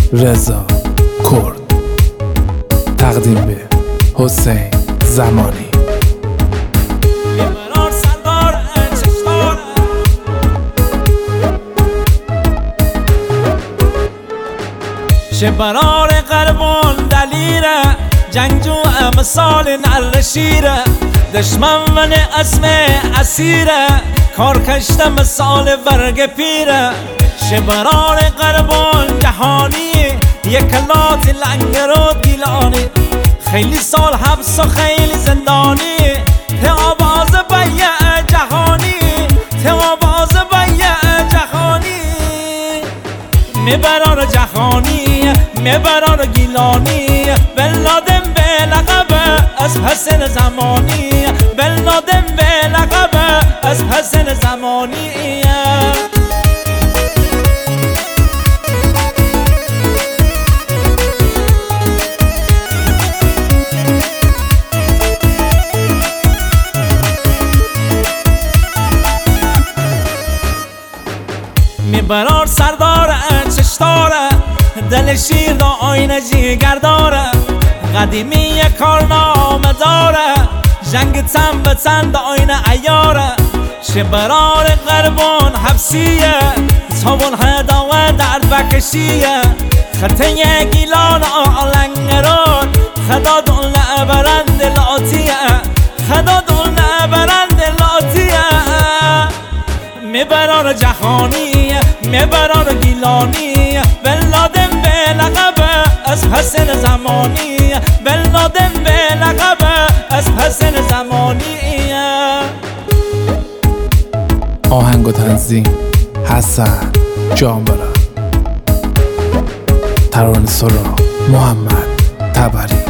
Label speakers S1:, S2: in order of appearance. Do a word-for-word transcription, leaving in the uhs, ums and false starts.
S1: رضا کرد. تقدیم به حسین زمانی.
S2: چه برار قربان دلیره، جنگجو مثال نر شیره، دشمن من اسم اسیره، کار کشته مثال برگ پیره. چه برار قربان جهانی، یک لات لنگر و دیلانی، خیلی سال حبس و خیلی زندانی، ته آواز بیع جهانی، ته آواز بیع جهانی. میبران جهانی، میبران گیلانی، بلادم به لقب از حسین زمانی، بلادم به لقب از حسین زمانی. میبرار سرداره، چشداره، دل شیر دا آینه جیگر داره، قدیمی کارنامه داره، جنگ تن به تن دا آینه ایاره. چه برار قربان حبسیه، تاون هداوه درد بکشیه، خطه گیلان آلنگران، خدا دون برند لاتیه، خدا دون برند لاتیه. میبران جهانی، میبران گیلانی، بلادم به لقب از حسین زمانی، بلادم به لقب از حسین زمانی.
S1: آهنگ و تنظیم حسن جانبران. ترانه سرا محمد تبری.